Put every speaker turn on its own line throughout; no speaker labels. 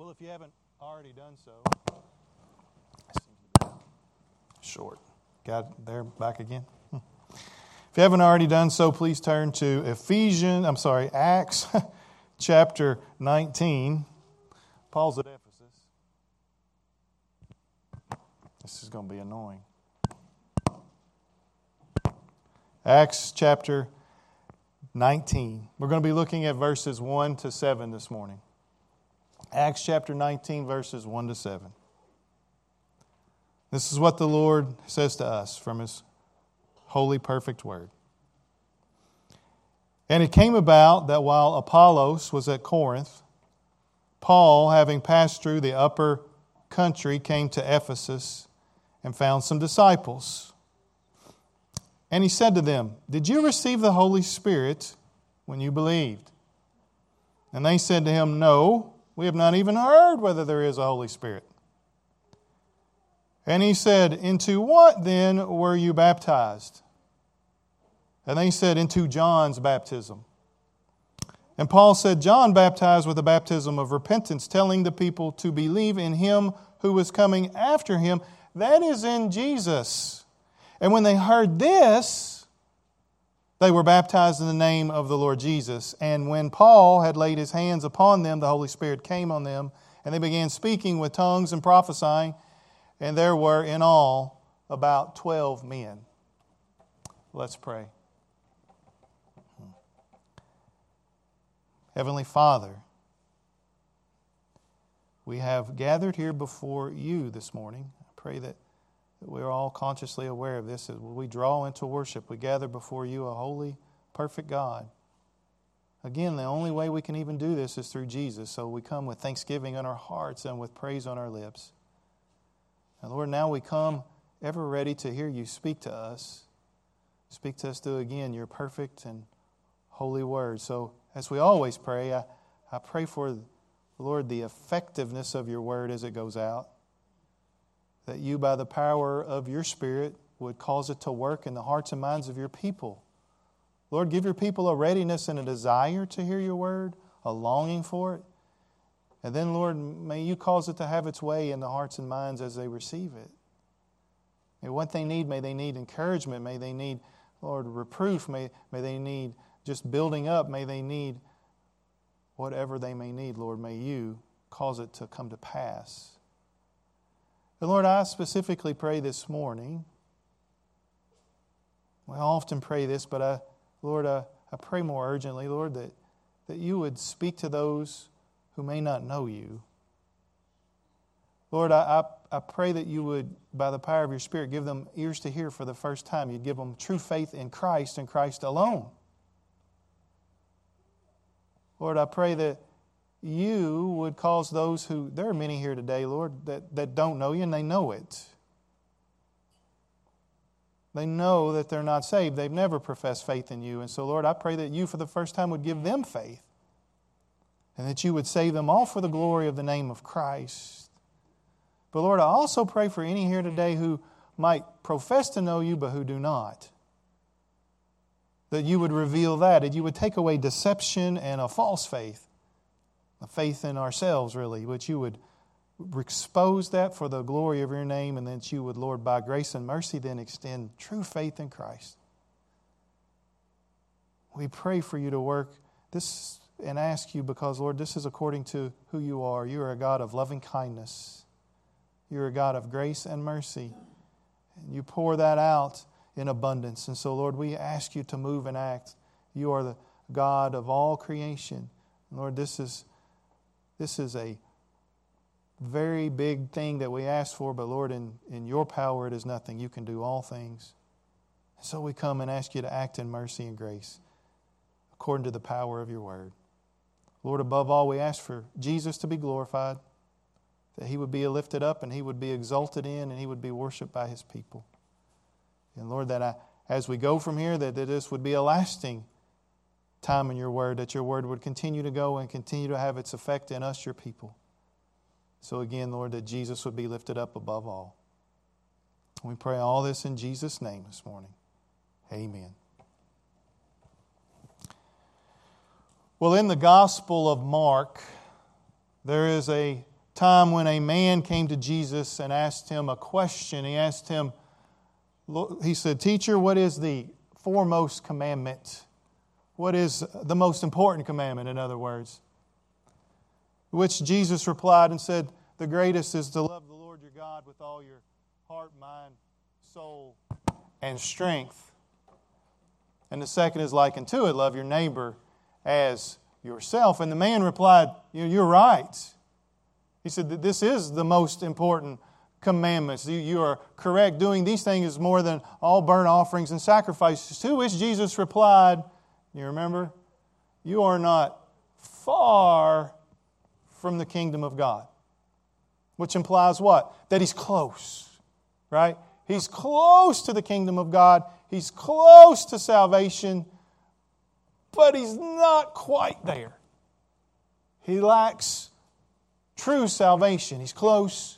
Well, if you haven't already done so, short. Got it there, back again. If you haven't already done so, please turn to Acts chapter 19. Paul's at Ephesus. This is going to be annoying. Acts chapter 19. We're going to be looking at verses 1 to 7 this morning. Acts chapter 19, verses 1 to 7. This is what the Lord says to us from His holy, perfect word. And it came about that while Apollos was at Corinth, Paul, having passed through the upper country, came to Ephesus and found some disciples. And he said to them, "Did you receive the Holy Spirit when you believed?" And they said to him, "No, we have not even heard whether there is a Holy Spirit." And he said, "Into what then were you baptized?" And they said, "Into John's baptism." And Paul said, "John baptized with a baptism of repentance, telling the people to believe in Him who was coming after him, that is, in Jesus. And when they heard this, they were baptized in the name of the Lord Jesus. And when Paul had laid his hands upon them, the Holy Spirit came on them, and they began speaking with tongues and prophesying. And there were in all about 12 men. Let's pray. Heavenly Father, we have gathered here before You this morning. I pray that we're all consciously aware of this. As we draw into worship, we gather before You, a holy, perfect God. Again, the only way we can even do this is through Jesus. So we come with thanksgiving in our hearts and with praise on our lips. And Lord, now we come ever ready to hear You speak to us. Speak to us through, again, Your perfect and holy word. So as we always pray, I pray for, Lord, the effectiveness of Your word as it goes out. That You, by the power of Your Spirit, would cause it to work in the hearts and minds of Your people. Lord, give Your people a readiness and a desire to hear Your word, a longing for it. And then, Lord, may You cause it to have its way in the hearts and minds as they receive it. And what they need, may they need encouragement. May they need, Lord, reproof. May they need just building up. May they need whatever they may need, Lord. May You cause it to come to pass. And Lord, I specifically pray this morning. I often pray this, but Lord, I pray more urgently, Lord, that You would speak to those who may not know You. Lord, I pray that You would, by the power of Your Spirit, give them ears to hear for the first time. You'd give them true faith in Christ and Christ alone. Lord, I pray that You would cause those who, there are many here today, Lord, that don't know You, and they know it. They know that they're not saved. They've never professed faith in You. And so, Lord, I pray that You, for the first time, would give them faith. And that You would save them all for the glory of the name of Christ. But Lord, I also pray for any here today who might profess to know You, but who do not. That You would reveal that You would take away deception and a false faith. A faith in ourselves, really. But You would expose that for the glory of Your name, and that You would, Lord, by grace and mercy, then extend true faith in Christ. We pray for You to work this and ask You, because, Lord, this is according to who You are. You are a God of loving kindness. You're a God of grace and mercy. And You pour that out in abundance. And so, Lord, we ask You to move and act. You are the God of all creation. Lord, this is a very big thing that we ask for, but Lord, in Your power it is nothing. You can do all things. So we come and ask You to act in mercy and grace according to the power of Your word. Lord, above all, we ask for Jesus to be glorified, that He would be lifted up and He would be exalted in and He would be worshiped by His people. And Lord, that as we go from here, that this would be a lasting time in Your word, that Your word would continue to go and continue to have its effect in us, Your people. So again, Lord, that Jesus would be lifted up above all. We pray all this in Jesus' name this morning. Amen. Well, in the Gospel of Mark, there is a time when a man came to Jesus and asked Him a question. He asked Him, he said, "Teacher, what is the foremost commandment?" What is the most important commandment, in other words? Which Jesus replied and said, "The greatest is to love the Lord your God with all your heart, mind, soul, and strength. And the second is like unto it, love your neighbor as yourself." And the man replied, "You're right." He said that this is the most important commandments. You are correct. Doing these things is more than all burnt offerings and sacrifices. To which Jesus replied, you remember? "You are not far from the kingdom of God." Which implies what? That He's close, right? He's close to the kingdom of God. He's close to salvation, but He's not quite there. He lacks true salvation. He's close,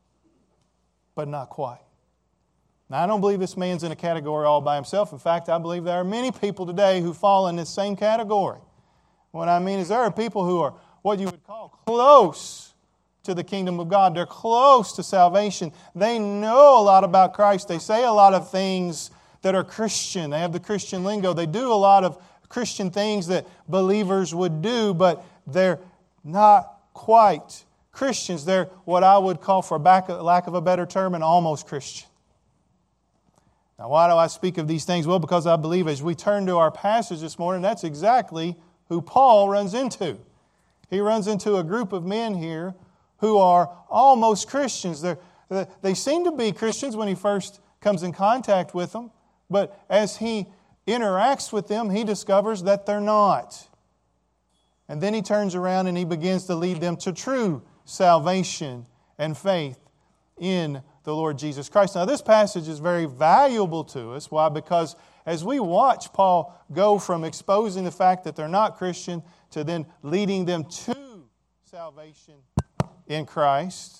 but not quite. Now, I don't believe this man's in a category all by himself. In fact, I believe there are many people today who fall in this same category. What I mean is there are people who are what you would call close to the kingdom of God. They're close to salvation. They know a lot about Christ. They say a lot of things that are Christian. They have the Christian lingo. They do a lot of Christian things that believers would do, but they're not quite Christians. They're what I would call, for lack of a better term, an almost Christian. Now, why do I speak of these things? Well, because I believe as we turn to our passage this morning, that's exactly who Paul runs into. He runs into a group of men here who are almost Christians. They seem to be Christians when he first comes in contact with them, but as he interacts with them, he discovers that they're not. And then he turns around and he begins to lead them to true salvation and faith in the Lord Jesus Christ. Now, this passage is very valuable to us. Why? Because as we watch Paul go from exposing the fact that they're not Christian to then leading them to salvation in Christ,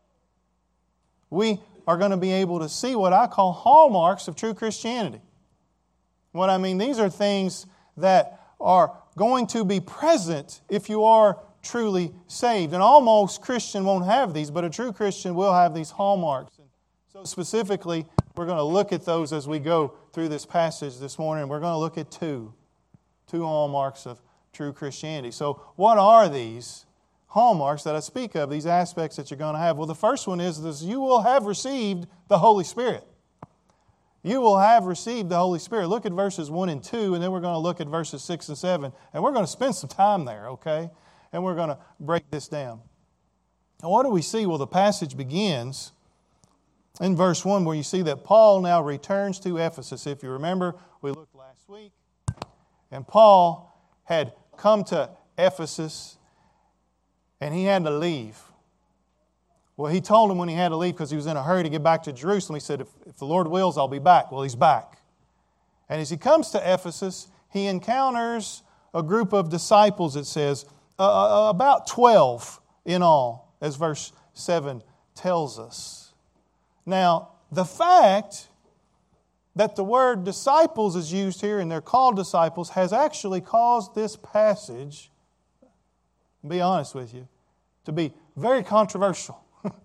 we are going to be able to see what I call hallmarks of true Christianity. What I mean, these are things that are going to be present if you are truly saved. An almost Christian won't have these, but a true Christian will have these hallmarks. And so specifically, we're going to look at those as we go through this passage this morning. We're going to look at two hallmarks of true Christianity. So what are these hallmarks that I speak of, these aspects that you're going to have? Well, the first one is this: you will have received the Holy Spirit. You will have received the Holy Spirit. Look at verses 1 and 2, and then we're going to look at verses 6 and 7. And we're going to spend some time there, okay? And we're going to break this down. And what do we see? Well, the passage begins in verse 1 where you see that Paul now returns to Ephesus. If you remember, we looked last week, and Paul had come to Ephesus, and he had to leave. Well, he told him when he had to leave because he was in a hurry to get back to Jerusalem. He said, if the Lord wills, I'll be back. Well, he's back. And as he comes to Ephesus, he encounters a group of disciples, it says, about 12 in all, as verse 7 tells us. Now, the fact that the word disciples is used here, and they're called disciples, has actually caused this passage, to be honest with you, to be very controversial.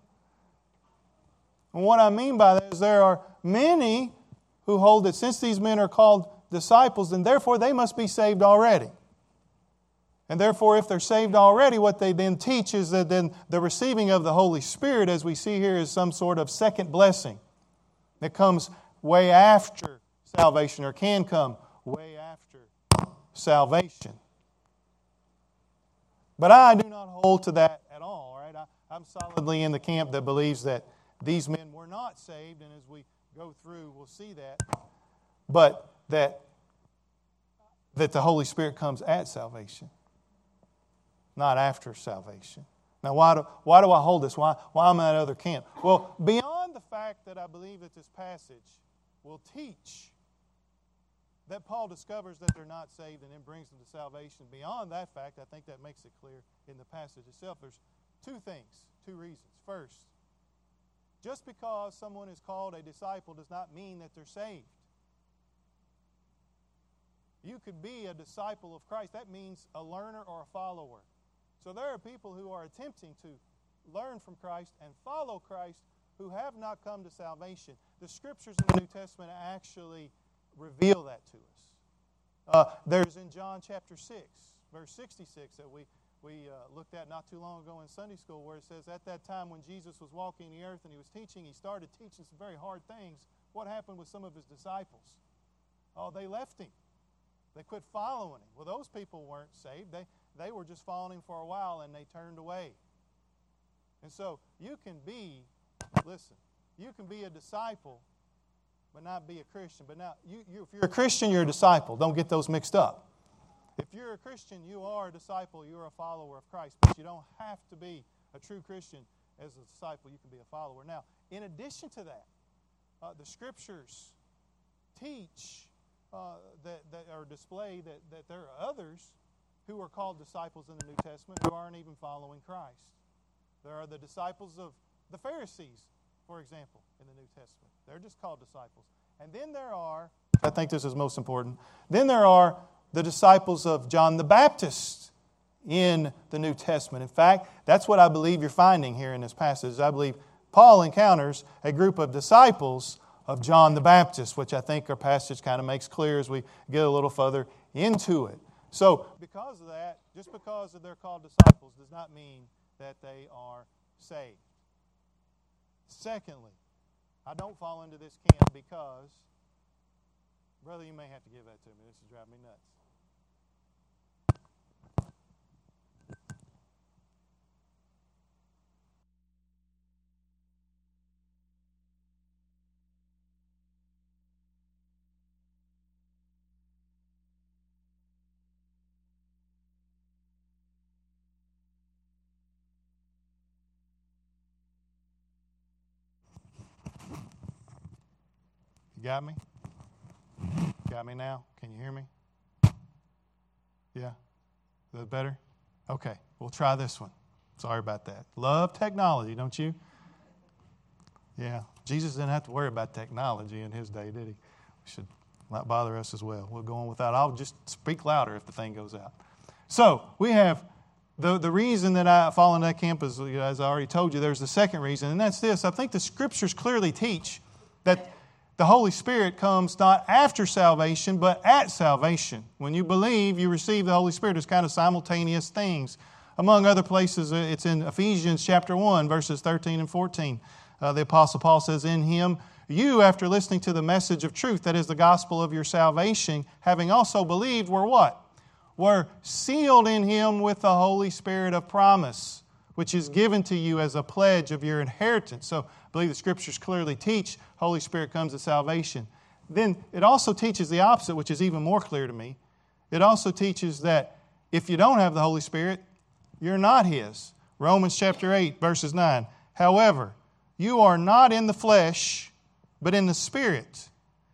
And what I mean by that is there are many who hold that since these men are called disciples, then therefore they must be saved already. And therefore, if they're saved already, what they then teach is that then the receiving of the Holy Spirit, as we see here, is some sort of second blessing that comes way after salvation, or can come way after salvation. But I do not hold to that at all, right? I'm solidly in the camp that believes that these men were not saved, and as we go through, we'll see that. But that the Holy Spirit comes at salvation, not after salvation. Now, why do I hold this? Why am I in that other camp? Well, beyond the fact that I believe that this passage will teach that Paul discovers that they're not saved and then brings them to salvation, beyond that fact, I think that makes it clear in the passage itself. There's two reasons. First, just because someone is called a disciple does not mean that they're saved. You could be a disciple of Christ. That means a learner or a follower. So there are people who are attempting to learn from Christ and follow Christ who have not come to salvation. The Scriptures in the New Testament actually reveal that to us. There's in John chapter 6, verse 66 that we looked at not too long ago in Sunday school, where it says, at that time when Jesus was walking the earth and He was teaching, He started teaching some very hard things. What happened with some of His disciples? Oh, they left Him. They quit following Him. Well, those people weren't saved. They were just following Him for a while and they turned away. And so you can be a disciple but not be a Christian. But now, if you're a Christian, you're a disciple. Don't get those mixed up. If you're a Christian, you are a disciple. You're a follower of Christ. But you don't have to be a true Christian as a disciple. You can be a follower. Now, in addition to that, the Scriptures teach that or display that there are others who are called disciples in the New Testament who aren't even following Christ. There are the disciples of the Pharisees, for example, in the New Testament. They're just called disciples. And then there are, I think this is most important, then there are the disciples of John the Baptist in the New Testament. In fact, that's what I believe you're finding here in this passage. I believe Paul encounters a group of disciples of John the Baptist, which I think our passage kind of makes clear as we get a little further into it. So, because of that, just because they're called disciples does not mean that they are saved. Secondly, I don't fall into this camp because, brother, you may have to give that to me. This is driving me nuts. You got me? Got me now? Can you hear me? Yeah? Is that better? Okay, we'll try this one. Sorry about that. Love technology, don't you? Yeah. Jesus didn't have to worry about technology in His day, did He? Should not bother us as well. We'll go on without. I'll just speak louder if the thing goes out. So, we have the reason that I fall into that camp is, as I already told you, there's the second reason, and that's this. I think the Scriptures clearly teach that the Holy Spirit comes not after salvation, but at salvation. When you believe, you receive the Holy Spirit. It's kind of simultaneous things. Among other places, it's in Ephesians chapter 1, verses 13 and 14. The Apostle Paul says, in Him, you, after listening to the message of truth, that is the gospel of your salvation, having also believed, were what? Were sealed in Him with the Holy Spirit of promise, which is given to you as a pledge of your inheritance. So I believe the Scriptures clearly teach Holy Spirit comes at salvation. Then it also teaches the opposite, which is even more clear to me. It also teaches that if you don't have the Holy Spirit, you're not His. Romans chapter 8, verses 9. However, you are not in the flesh, but in the Spirit,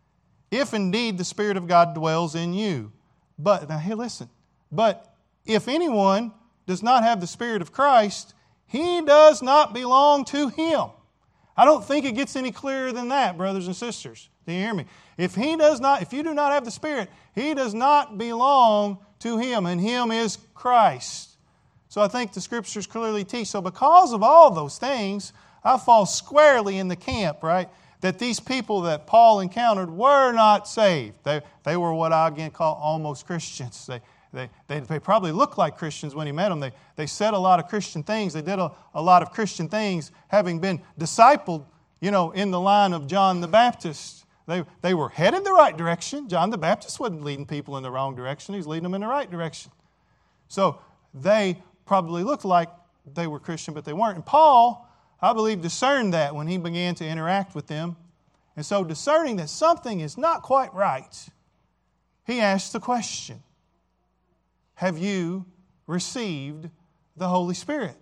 if indeed the Spirit of God dwells in you. But, now here listen, but if anyone does not have the Spirit of Christ, he does not belong to Him. I don't think it gets any clearer than that, brothers and sisters. Do you hear me? If you do not have the Spirit, He does not belong to Him, and Him is Christ. So I think the Scriptures clearly teach. So because of all those things, I fall squarely in the camp, right, that these people that Paul encountered were not saved. They were what I again call almost Christians. They probably looked like Christians when he met them. They said a lot of Christian things. They did a lot of Christian things, having been discipled, in the line of John the Baptist. They were headed the right direction. John the Baptist wasn't leading people in the wrong direction. He's leading them in the right direction. So they probably looked like they were Christian, but they weren't. And Paul, I believe, discerned that when he began to interact with them. And so discerning that something is not quite right, he asked the question, have you received the Holy Spirit?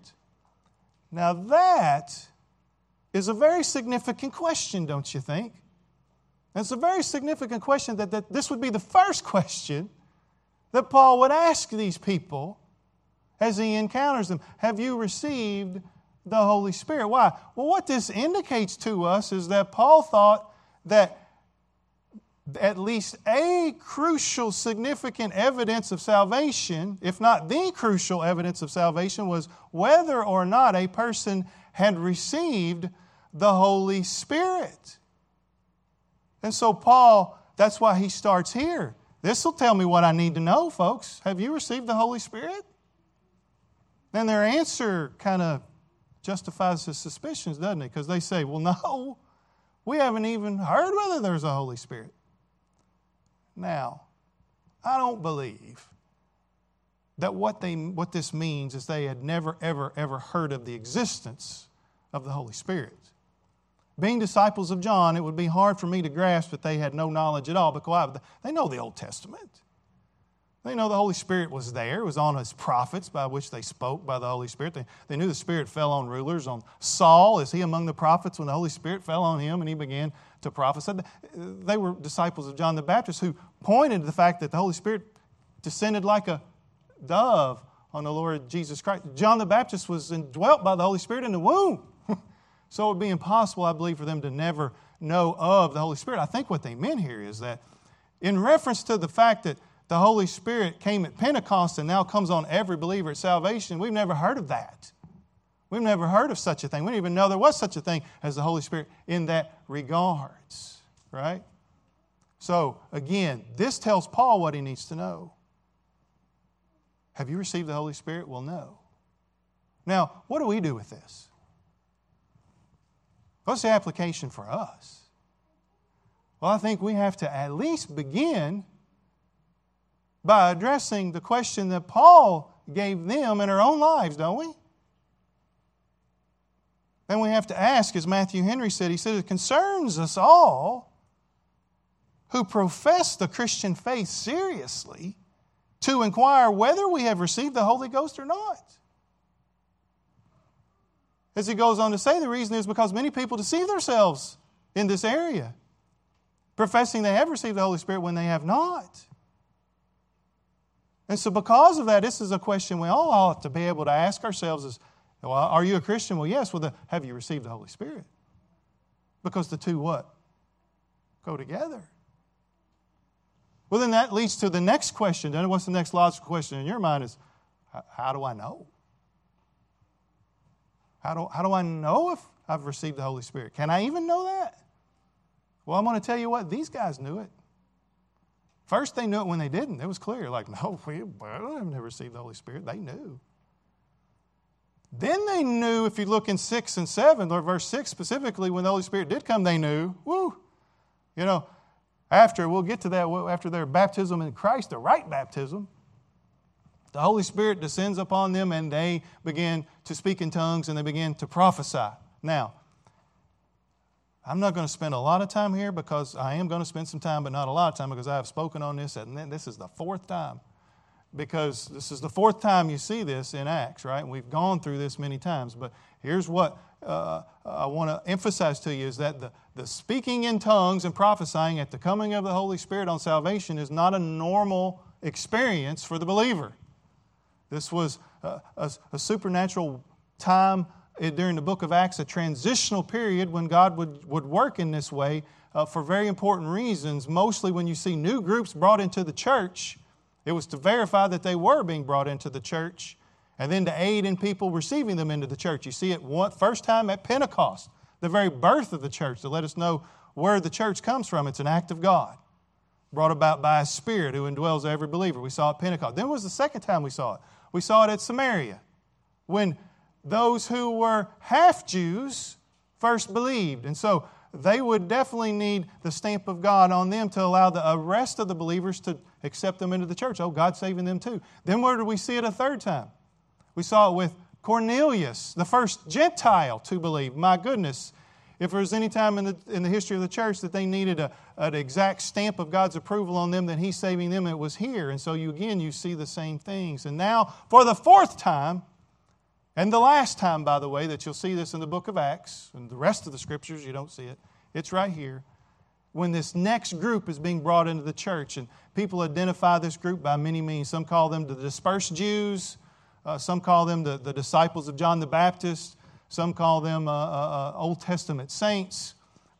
Now that is a very significant question, don't you think? It's a very significant question that this would be the first question that Paul would ask these people as he encounters them. Have you received the Holy Spirit? Why? Well, what this indicates to us is that Paul thought that at least a crucial, significant evidence of salvation, if not the crucial evidence of salvation, was whether or not a person had received the Holy Spirit. And so Paul, that's why he starts here. This will tell me what I need to know, folks. Have you received the Holy Spirit? Then their answer kind of justifies his suspicions, doesn't it? Because they say, well, no, we haven't even heard whether there's a Holy Spirit. Now, I don't believe that what this means is they had never, ever, ever heard of the existence of the Holy Spirit. Being disciples of John, it would be hard for me to grasp that they had no knowledge at all, because they know the Old Testament. They know the Holy Spirit was there. It was on His prophets by which they spoke by the Holy Spirit. They knew the Spirit fell on rulers. On Saul, is he among the prophets when the Holy Spirit fell on him and he began to prophesy? They were disciples of John the Baptist who pointed to the fact that the Holy Spirit descended like a dove on the Lord Jesus Christ. John the Baptist was indwelt by the Holy Spirit in the womb. So it would be impossible, I believe, for them to never know of the Holy Spirit. I think what they meant here is that in reference to the fact that the Holy Spirit came at Pentecost and now comes on every believer at salvation, we've never heard of that. We've never heard of such a thing. We didn't even know there was such a thing as the Holy Spirit in that regards, right? So, again, this tells Paul what he needs to know. Have you received the Holy Spirit? Well, no. Now, what do we do with this? What's the application for us? Well, I think we have to at least begin by addressing the question that Paul gave them in our own lives, don't we? Then we have to ask, as Matthew Henry said, he said, it concerns us all who profess the Christian faith seriously to inquire whether we have received the Holy Ghost or not. As he goes on to say, the reason is because many people deceive themselves in this area, professing they have received the Holy Spirit when they have not. And so because of that, this is a question we all ought to be able to ask ourselves is, well, are you a Christian? Well, yes. Well, have you received the Holy Spirit? Because the two what? Go together. Well, then that leads to the next question. Then what's the next logical question in your mind is, how do I know? How do I know if I've received the Holy Spirit? Can I even know that? Well, I'm going to tell you what, these guys knew it. First, they knew it when they didn't. It was clear, like, no, we haven't received the Holy Spirit. They knew. Then they knew, if you look in 6 and 7, or verse 6 specifically, when the Holy Spirit did come, they knew, we'll get to that, after their baptism in Christ, the right baptism, the Holy Spirit descends upon them and they begin to speak in tongues and they begin to prophesy. Now, I'm not going to spend a lot of time here because I am going to spend some time, but not a lot of time because I have spoken on this, and this is the fourth time. Because this is the fourth time you see this in Acts, right? And we've gone through this many times. But here's what I want to emphasize to you is that the speaking in tongues and prophesying at the coming of the Holy Spirit on salvation is not a normal experience for the believer. This was a supernatural time during the book of Acts, a transitional period when God would work in this way for very important reasons. Mostly when you see new groups brought into the church, it was to verify that they were being brought into the church and then to aid in people receiving them into the church. You see it first time at Pentecost, the very birth of the church, to let us know where the church comes from. It's an act of God, brought about by a Spirit who indwells every believer. We saw it at Pentecost. Then was the second time we saw it. We saw it at Samaria, when those who were half-Jews first believed. And so they would definitely need the stamp of God on them to allow the rest of the believers to accept them into the church. Oh, God's saving them too. Then where did we see it a third time? We saw it with Cornelius, the first Gentile to believe. My goodness, if there was any time in the history of the church that they needed an exact stamp of God's approval on them that He's saving them, it was here. And so you see the same things. And now, for the fourth time, and the last time, by the way, that you'll see this in the book of Acts, and the rest of the Scriptures, you don't see it. It's right here. When this next group is being brought into the church, and people identify this group by many means. Some call them the dispersed Jews. Some call them the disciples of John the Baptist. Some call them Old Testament saints.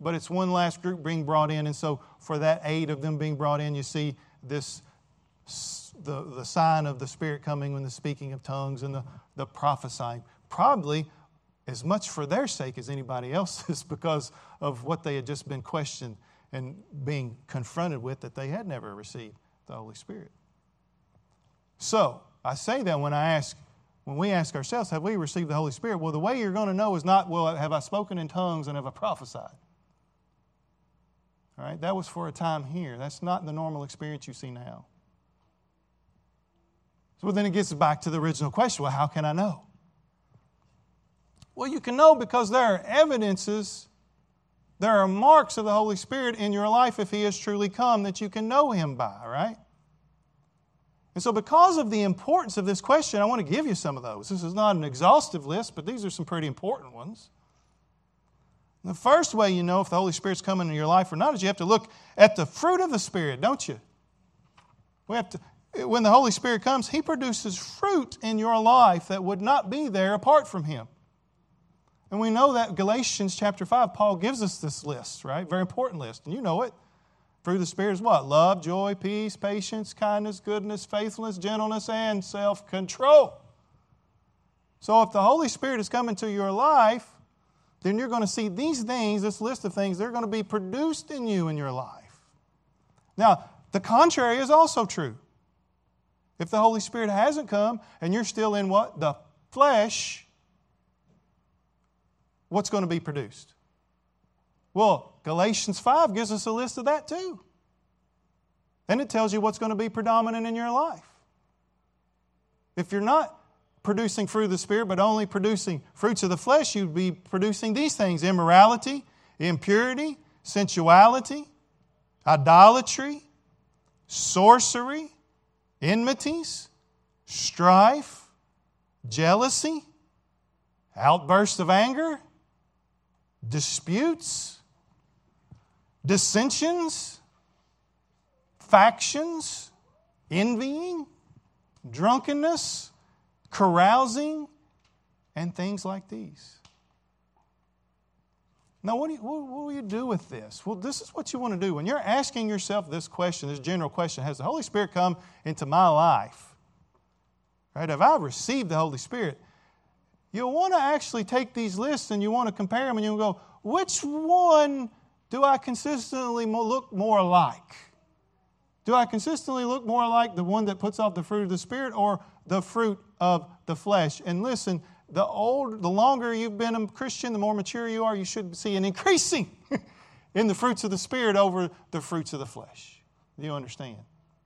but it's one last group being brought in. And so for that 8 of them being brought in, you see this the sign of the Spirit coming when the speaking of tongues and the prophesying. Probably as much for their sake as anybody else's because of what they had just been questioned and being confronted with, that they had never received the Holy Spirit. So, I say that when we ask ourselves, have we received the Holy Spirit? Well, the way you're going to know is not, well, have I spoken in tongues and have I prophesied? All right, that was for a time here. That's not the normal experience you see now. So then it gets back to the original question, well, how can I know? Well, you can know because there are evidences, there are marks of the Holy Spirit in your life if He has truly come that you can know Him by, right? And so because of the importance of this question, I want to give you some of those. This is not an exhaustive list, but these are some pretty important ones. The first way you know if the Holy Spirit's coming into your life or not is you have to look at the fruit of the Spirit, don't you? When the Holy Spirit comes, He produces fruit in your life that would not be there apart from Him. And we know that Galatians chapter 5, Paul gives us this list, right? Very important list, and you know it. Fruit of the Spirit is what? Love, joy, peace, patience, kindness, goodness, faithfulness, gentleness, and self-control. So if the Holy Spirit is coming to your life, then you're going to see these things, this list of things, they're going to be produced in you in your life. Now, the contrary is also true. If the Holy Spirit hasn't come and you're still in what? The flesh, what's going to be produced? Well, Galatians 5 gives us a list of that too. And it tells you what's going to be predominant in your life. If you're not producing fruit of the Spirit, but only producing fruits of the flesh, you'd be producing these things: immorality, impurity, sensuality, idolatry, sorcery, enmities, strife, jealousy, outbursts of anger, disputes, dissensions, factions, envying, drunkenness, carousing, and things like these. Now, what will you do with this? Well, this is what you want to do. When you're asking yourself this question, this general question, has the Holy Spirit come into my life? Right? Have I received the Holy Spirit? You'll want to actually take these lists and you want to compare them and you'll go, which one do I consistently look more like? Do I consistently look more like the one that puts off the fruit of the Spirit or the fruit of the flesh? And listen, the longer you've been a Christian, the more mature you are, you should see an increasing in the fruits of the Spirit over the fruits of the flesh. Do you understand?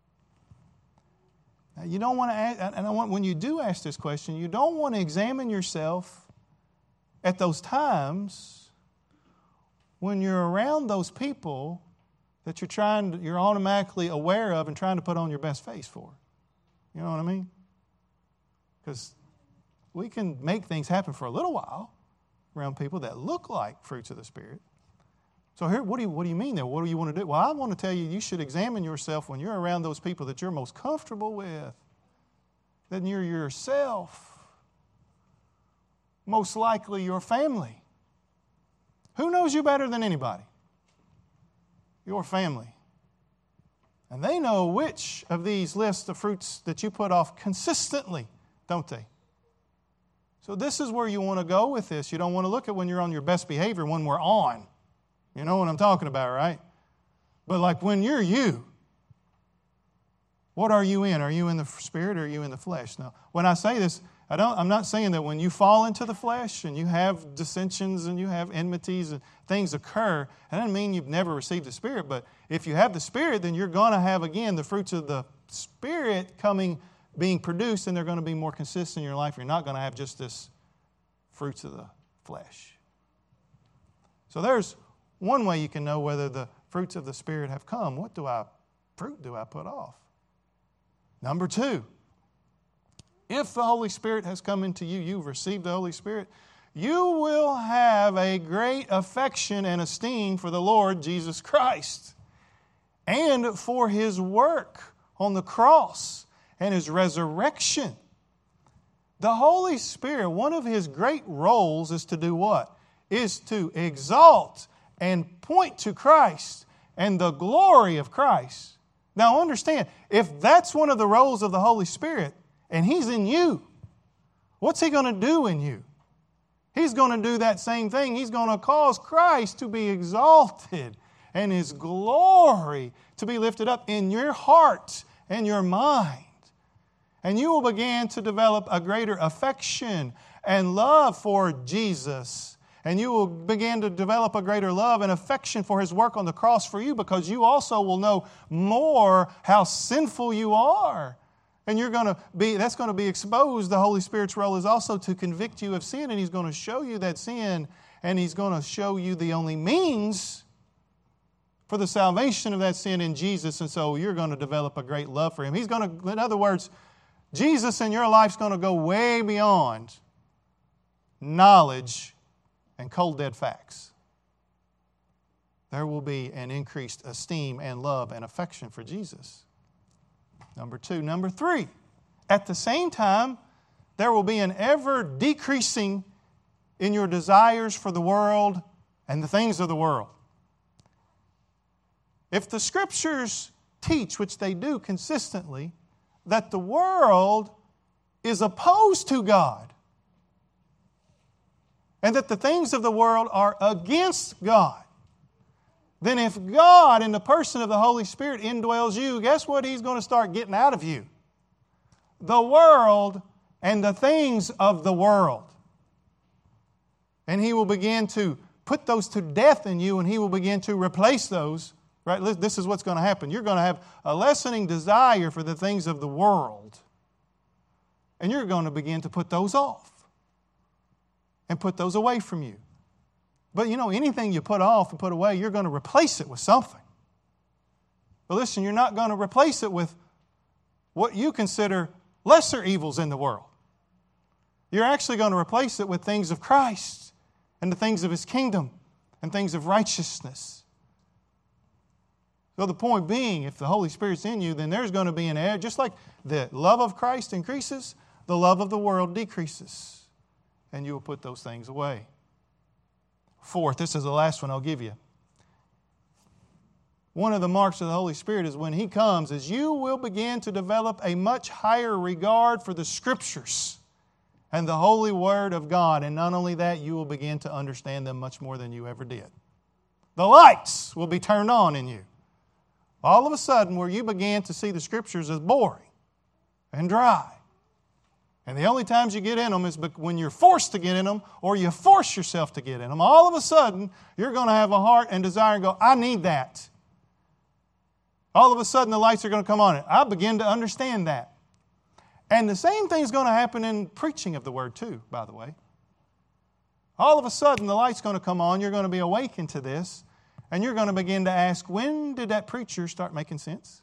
Now, you don't want to ask, and when you do ask this question, you don't want to examine yourself at those times when you're around those people that you're automatically aware of and trying to put on your best face for. You know what I mean? Because we can make things happen for a little while around people that look like fruits of the Spirit. So here, what do you mean there? What do you want to do? Well, I want to tell you, you should examine yourself when you're around those people that you're most comfortable with, that you're yourself, most likely your family. Who knows you better than anybody? Your family. And they know which of these lists of fruits that you put off consistently, don't they? So this is where you want to go with this. You don't want to look at when you're on your best behavior, when we're on. You know what I'm talking about, right? But like when you're you, what are you in? Are you in the Spirit or are you in the flesh? Now, when I say this, I'm not saying that when you fall into the flesh and you have dissensions and you have enmities and things occur, that doesn't mean you've never received the Spirit. But if you have the Spirit, then you're going to have, again, the fruits of the Spirit being produced, and they're going to be more consistent in your life. You're not going to have just this fruits of the flesh. So there's one way you can know whether the fruits of the Spirit have come. What fruit do I put off? Number 2, if the Holy Spirit has come into you, you've received the Holy Spirit, you will have a great affection and esteem for the Lord Jesus Christ and for His work on the cross and His resurrection. The Holy Spirit, one of His great roles is to do what? Is to exalt and point to Christ and the glory of Christ. Now understand, if that's one of the roles of the Holy Spirit and He's in you, what's He going to do in you? He's going to do that same thing. He's going to cause Christ to be exalted and His glory to be lifted up in your heart and your mind. And you will begin to develop a greater affection and love for Jesus. And you will begin to develop a greater love and affection for His work on the cross for you, because you also will know more how sinful you are. And that's going to be exposed. The Holy Spirit's role is also to convict you of sin, and He's going to show you that sin, and He's going to show you the only means for the salvation of that sin in Jesus. And so you're going to develop a great love for Him. He's going to, in other words, Jesus in your life is going to go way beyond knowledge and cold dead facts. There will be an increased esteem and love and affection for Jesus. Number 2. Number 3, at the same time, there will be an ever decreasing in your desires for the world and the things of the world. If the Scriptures teach, which they do consistently, that the world is opposed to God, and that the things of the world are against God, then if God, in the person of the Holy Spirit, indwells you, guess what He's going to start getting out of you? The world and the things of the world. And He will begin to put those to death in you, and He will begin to replace those. Right? This is what's going to happen. You're going to have a lessening desire for the things of the world. And you're going to begin to put those off and put those away from you. But anything you put off and put away, you're going to replace it with something. But listen, you're not going to replace it with what you consider lesser evils in the world. You're actually going to replace it with things of Christ and the things of His kingdom and things of righteousness. So the point being, if the Holy Spirit's in you, then there's going to be an air. Just like the love of Christ increases, the love of the world decreases. And you will put those things away. 4th, this is the last one I'll give you. One of the marks of the Holy Spirit is when He comes, is you will begin to develop a much higher regard for the Scriptures and the holy Word of God. And not only that, you will begin to understand them much more than you ever did. The lights will be turned on in you. All of a sudden, where you began to see the Scriptures as boring and dry. And the only times you get in them is when you're forced to get in them, or you force yourself to get in them. All of a sudden, you're going to have a heart and desire and go, I need that. All of a sudden, the lights are going to come on. I begin to understand that. And the same thing is going to happen in preaching of the Word too, by the way. All of a sudden, the light's going to come on. You're going to be awakened to this. And you're going to begin to ask, when did that preacher start making sense?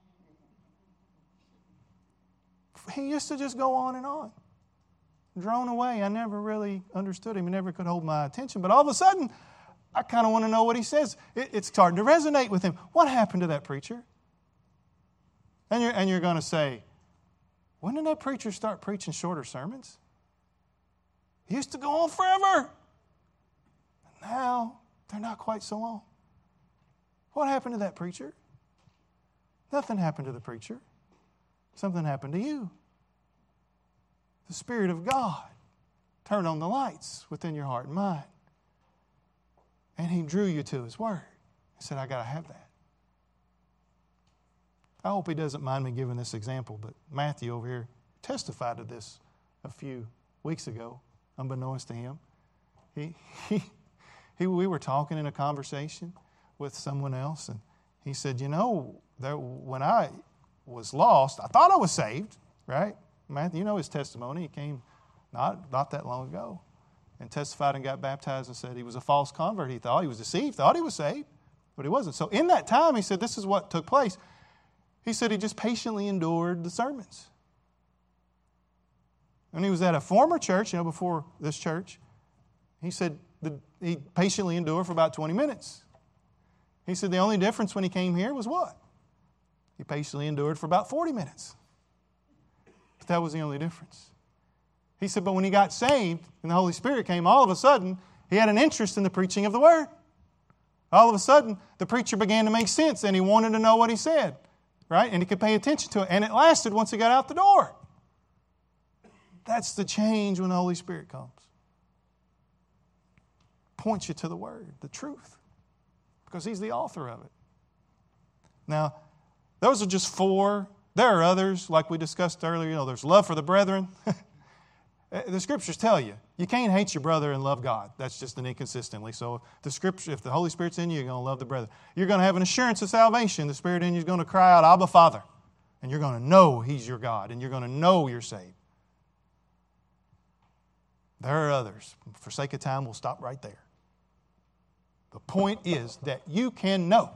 He used to just go on and on. Drawn away. I never really understood him. He never could hold my attention. But all of a sudden, I kind of want to know what he says. It's starting to resonate with him. What happened to that preacher? And you're going to say, when did that preacher start preaching shorter sermons? He used to go on forever. And now, they're not quite so long. What happened to that preacher? Nothing happened to the preacher. Something happened to you. The Spirit of God turned on the lights within your heart and mind. And He drew you to His Word. He said, I got to have that. I hope he doesn't mind me giving this example, but Matthew over here testified to this a few weeks ago, unbeknownst to him. We were talking in a conversation with someone else, and he said, when I was lost, I thought I was saved, right? Matthew, his testimony. He came not that long ago and testified and got baptized and said he was a false convert. He thought he was deceived, thought he was saved, but he wasn't. So in that time, he said, this is what took place. He said he just patiently endured the sermons. When he was at a former church, before this church, he said he patiently endured for about 20 minutes. He said the only difference when he came here was what? He patiently endured for about 40 minutes. But that was the only difference. He said, but when he got saved and the Holy Spirit came, all of a sudden, he had an interest in the preaching of the Word. All of a sudden, the preacher began to make sense, and he wanted to know what he said, right? And he could pay attention to it. And it lasted once he got out the door. That's the change when the Holy Spirit comes. Points you to the Word, the truth, because He's the author of it. Now, those are just 4. There are others, like we discussed earlier. There's love for the brethren. The Scriptures tell you, you can't hate your brother and love God. That's just an inconsistently. So the Scripture, if the Holy Spirit's in you, you're going to love the brother. You're going to have an assurance of salvation. The Spirit in you is going to cry out, Abba, Father. And you're going to know He's your God. And you're going to know you're saved. There are others. For sake of time, we'll stop right there. The point is that you can know.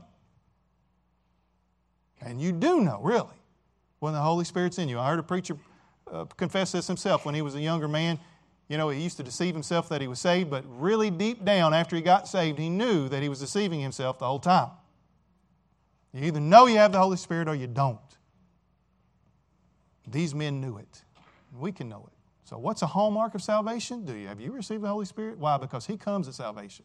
And you do know, really, when the Holy Spirit's in you. I heard a preacher confess this himself when he was a younger man. He used to deceive himself that he was saved, but really deep down after he got saved, he knew that he was deceiving himself the whole time. You either know you have the Holy Spirit or you don't. These men knew it. We can know it. So what's a hallmark of salvation? Have you received the Holy Spirit? Why? Because He comes at salvation.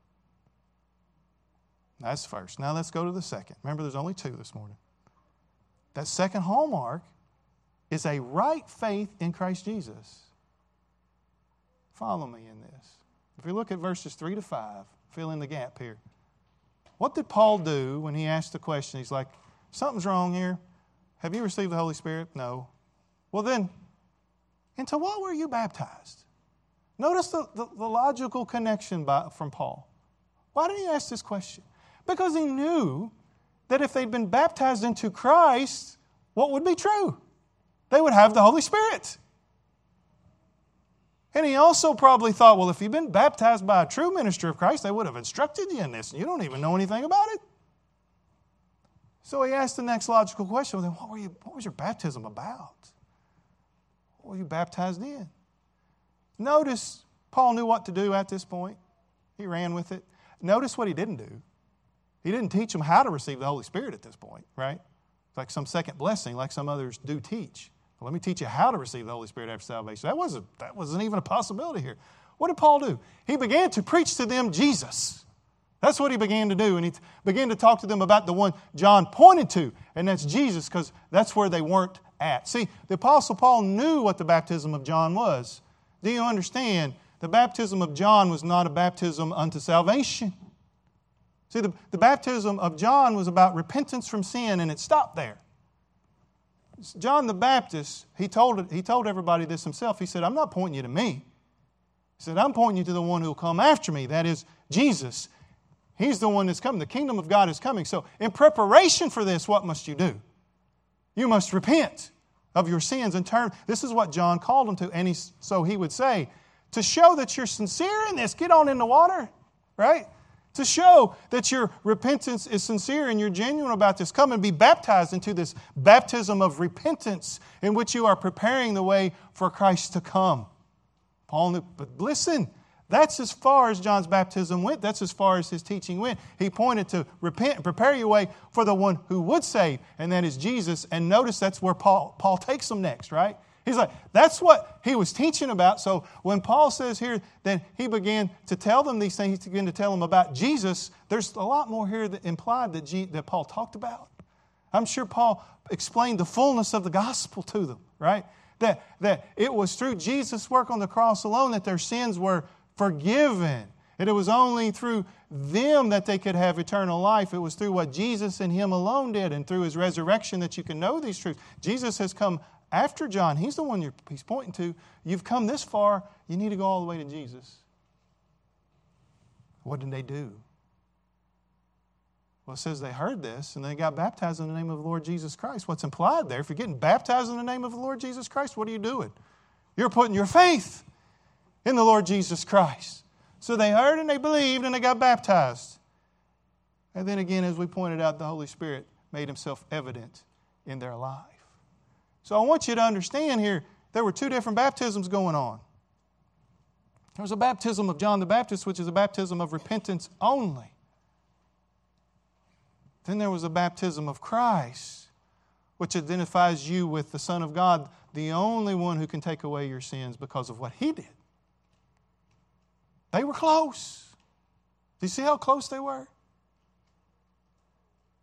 That's first. Now let's go to the second. Remember, there's only 2 this morning. That second hallmark is a right faith in Christ Jesus. Follow me in this. If we look at verses 3 to 5, fill in the gap here. What did Paul do when he asked the question? He's like, something's wrong here. Have you received the Holy Spirit? No. Well then, into what were you baptized? Notice the logical connection from Paul. Why did he ask this question? Because he knew that if they'd been baptized into Christ, what would be true? They would have the Holy Spirit. And he also probably thought, well, if you've been baptized by a true minister of Christ, they would have instructed you in this, and you don't even know anything about it. So he asked the next logical question, well, then what was your baptism about? What were you baptized in? Notice Paul knew what to do at this point. He ran with it. Notice what he didn't do. He didn't teach them how to receive the Holy Spirit at this point, right? It's like some second blessing, like some others do teach. Well, let me teach you how to receive the Holy Spirit after salvation. That wasn't even a possibility here. What did Paul do? He began to preach to them Jesus. That's what he began to do. And he began to talk to them about the one John pointed to, and that's Jesus, because that's where they weren't at. See, the Apostle Paul knew what the baptism of John was. Do you understand? The baptism of John was not a baptism unto salvation. See, the baptism of John was about repentance from sin, and it stopped there. John the Baptist, he told everybody this himself. He said, I'm not pointing you to me. He said, I'm pointing you to the one who will come after me. That is Jesus. He's the one that's coming. The kingdom of God is coming. So in preparation for this, what must you do? You must repent of your sins and turn. This is what John called them to. And so he would say, to show that you're sincere in this, get on in the water, right? To show that your repentance is sincere and you're genuine about this, come and be baptized into this baptism of repentance in which you are preparing the way for Christ to come. Paul knew, but listen, that's as far as John's baptism went. That's as far as his teaching went. He pointed to repent and prepare your way for the one who would save, and that is Jesus. And notice that's where Paul takes them next, right? He's like, that's what he was teaching about. So when Paul says here that he began to tell them these things, he began to tell them about Jesus, there's a lot more here that implied that Paul talked about. I'm sure Paul explained the fullness of the gospel to them, right? That it was through Jesus' work on the cross alone that their sins were forgiven. And it was only through them that they could have eternal life. It was through what Jesus and Him alone did, and through His resurrection that you can know these truths. Jesus has come after John. He's the one he's pointing to. You've come this far, you need to go all the way to Jesus. What did they do? Well, it says they heard this and they got baptized in the name of the Lord Jesus Christ. What's implied there, if you're getting baptized in the name of the Lord Jesus Christ, what are you doing? You're putting your faith in the Lord Jesus Christ. So they heard and they believed and they got baptized. And then again, as we pointed out, the Holy Spirit made Himself evident in their life. So I want you to understand here, there were 2 different baptisms going on. There was a baptism of John the Baptist, which is a baptism of repentance only. Then there was a baptism of Christ, which identifies you with the Son of God, the only one who can take away your sins because of what He did. They were close. Do you see how close they were?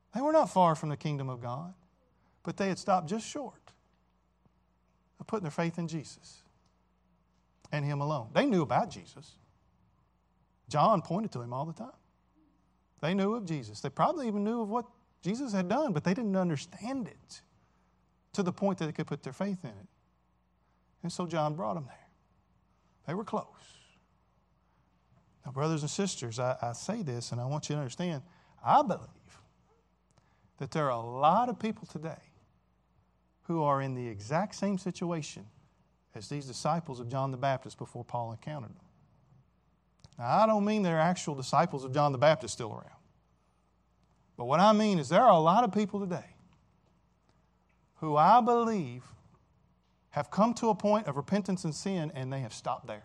They were not far from the kingdom of God, but they had stopped just short of putting their faith in Jesus and Him alone. They knew about Jesus. John pointed to Him all the time. They knew of Jesus. They probably even knew of what Jesus had done, but they didn't understand it to the point that they could put their faith in it. And so John brought them there. They were close. Now, brothers and sisters, I say this, and I want you to understand, I believe that there are a lot of people today who are in the exact same situation as these disciples of John the Baptist before Paul encountered them. Now, I don't mean there are actual disciples of John the Baptist still around. But what I mean is there are a lot of people today who I believe have come to a point of repentance and sin, and they have stopped there.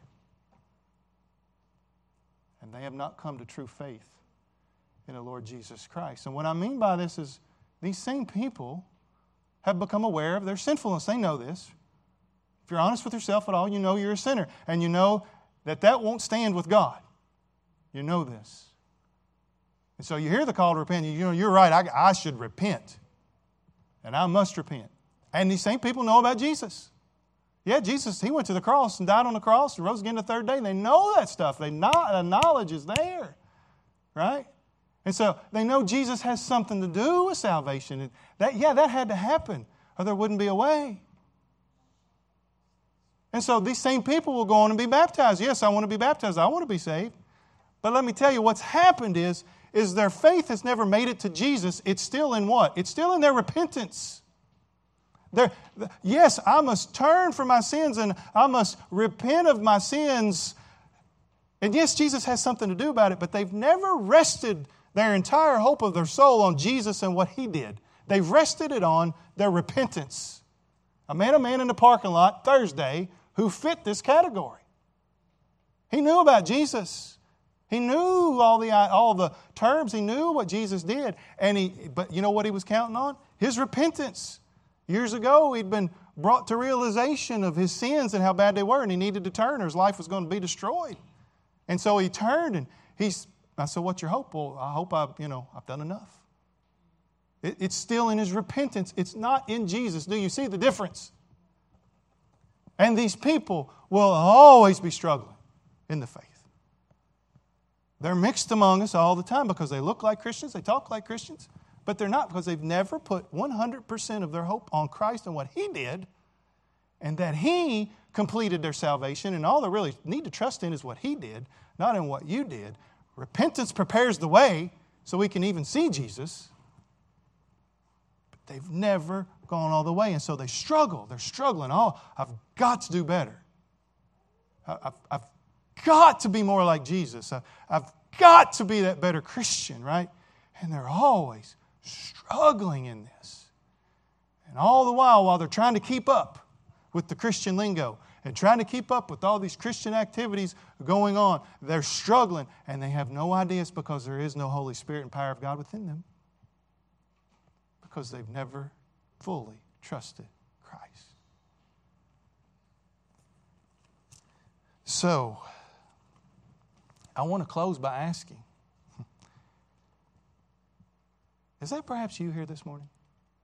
And they have not come to true faith in the Lord Jesus Christ. And what I mean by this is these same people have become aware of their sinfulness. They know this. If you're honest with yourself at all, you know you're a sinner. And you know that won't stand with God. You know this. And so you hear the call to repent. You know, you're right, I should repent. And I must repent. And these same people know about Jesus. Yeah, Jesus, He went to the cross and died on the cross and rose again the third day. They know that stuff. The knowledge is there. Right? And so they know Jesus has something to do with salvation. And that had to happen, or there wouldn't be a way. And so these same people will go on and be baptized. Yes, I want to be baptized. I want to be saved. But let me tell you, what's happened is their faith has never made it to Jesus. It's still in what? It's still in their repentance. Yes, I must turn from my sins and I must repent of my sins. And yes, Jesus has something to do about it, but they've never rested their entire hope of their soul on Jesus and what He did. They've rested it on their repentance. I met a man in the parking lot Thursday who fit this category. He knew about Jesus. He knew all the terms. He knew what Jesus did. But you know what he was counting on? His repentance. Years ago, he'd been brought to realization of his sins and how bad they were, and he needed to turn or his life was going to be destroyed. And so he turned, and I said, what's your hope? Well, I hope I've done enough. It's still in his repentance. It's not in Jesus. Do you see the difference? And these people will always be struggling in the faith. They're mixed among us all the time because they look like Christians, they talk like Christians, but they're not, because they've never put 100% of their hope on Christ and what He did, and that He completed their salvation, and all they really need to trust in is what He did, not in what you did. Repentance prepares the way so we can even see Jesus, but they've never gone all the way, and so they struggle. They're struggling. Oh, I've got to do better. I've got to be more like Jesus. I've got to be that better Christian, right? And they're always struggling in this. And all the while they're trying to keep up with the Christian lingo and trying to keep up with all these Christian activities going on, they're struggling, and they have no idea it's because there is no Holy Spirit and power of God within them, because they've never fully trusted Christ. So, I want to close by asking, is that perhaps you here this morning?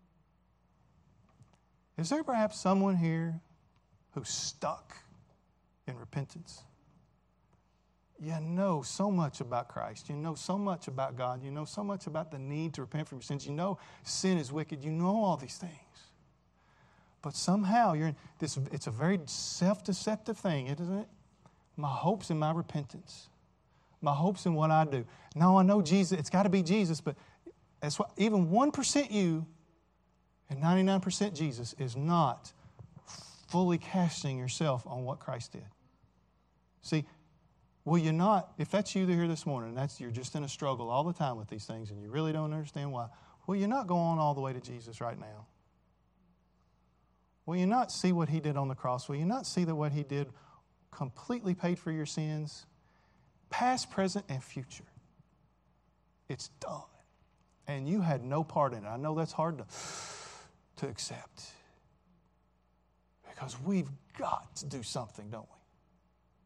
Is there perhaps someone here who's stuck in repentance? You know so much about Christ. You know so much about God. You know so much about the need to repent from your sins. You know sin is wicked. You know all these things. But somehow you're in this. It's a very self-deceptive thing, isn't it? My hope's in my repentance. My hope's in what I do. No, I know Jesus. It's got to be Jesus, but that's what, even 1% you and 99% Jesus is not fully casting yourself on what Christ did. See, will you not, if that's you here this morning, and you're just in a struggle all the time with these things and you really don't understand why, will you not go on all the way to Jesus right now? Will you not see what He did on the cross? Will you not see that what He did completely paid for your sins? Past, present, and future. It's done. And you had no part in it. I know that's hard to accept. Because we've got to do something, don't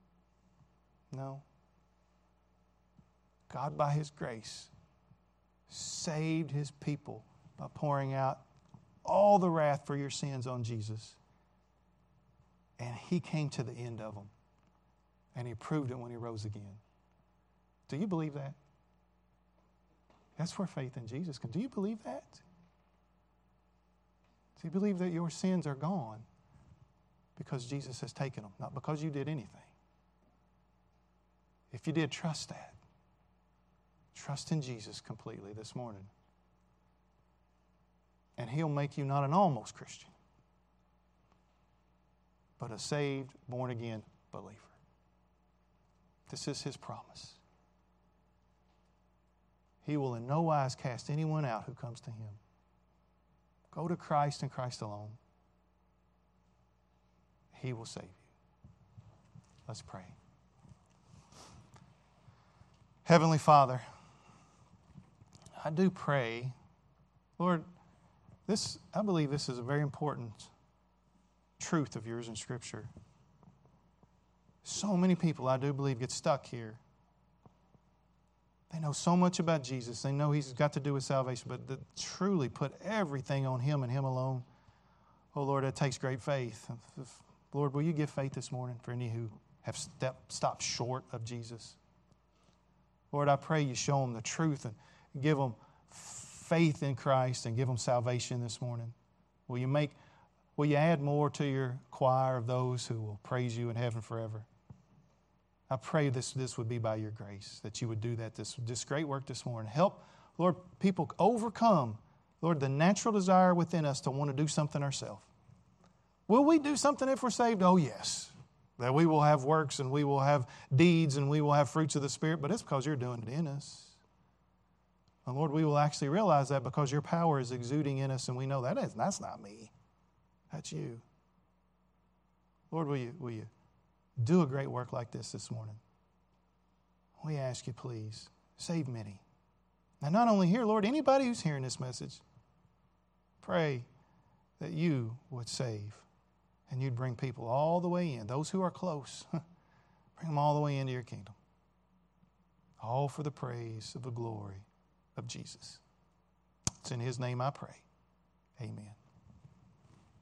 we? No. God, by His grace, saved his people by pouring out all the wrath for your sins on Jesus. And he came to the end of them. And he proved it when he rose again. Do you believe that? That's where faith in Jesus comes. Do you believe that? Do you believe that your sins are gone because Jesus has taken them, not because you did anything? If you did, trust that. Trust in Jesus completely this morning. And he'll make you not an almost Christian, but a saved, born-again believer. This is his promise. He will in no wise cast anyone out who comes to him. Go to Christ and Christ alone. He will save you. Let's pray. Heavenly Father, I do pray, Lord, I believe this is a very important truth of yours in Scripture. So many people, I do believe, get stuck here. They know so much about Jesus. They know he's got to do with salvation, but to truly put everything on him and him alone, oh Lord, that takes great faith. Lord, will you give faith this morning for any who have stopped short of Jesus? Lord, I pray you show them the truth and give them faith in Christ and give them salvation this morning. Will you add more to your choir of those who will praise you in heaven forever? I pray this would be by your grace, that you would do that, this great work this morning. Help, Lord, people overcome, Lord, the natural desire within us to want to do something ourselves. Will we do something if we're saved? Oh, yes. That we will have works and we will have deeds and we will have fruits of the Spirit, but it's because you're doing it in us. And Lord, we will actually realize that because your power is exuding in us and we know that's not me. That's you. Lord, will you do a great work like this morning? We ask you, please, save many. And not only here, Lord, anybody who's hearing this message, pray that you would save and you'd bring people all the way in. Those who are close, bring them all the way into your kingdom. All for the praise of the glory of Jesus. It's in his name I pray. Amen.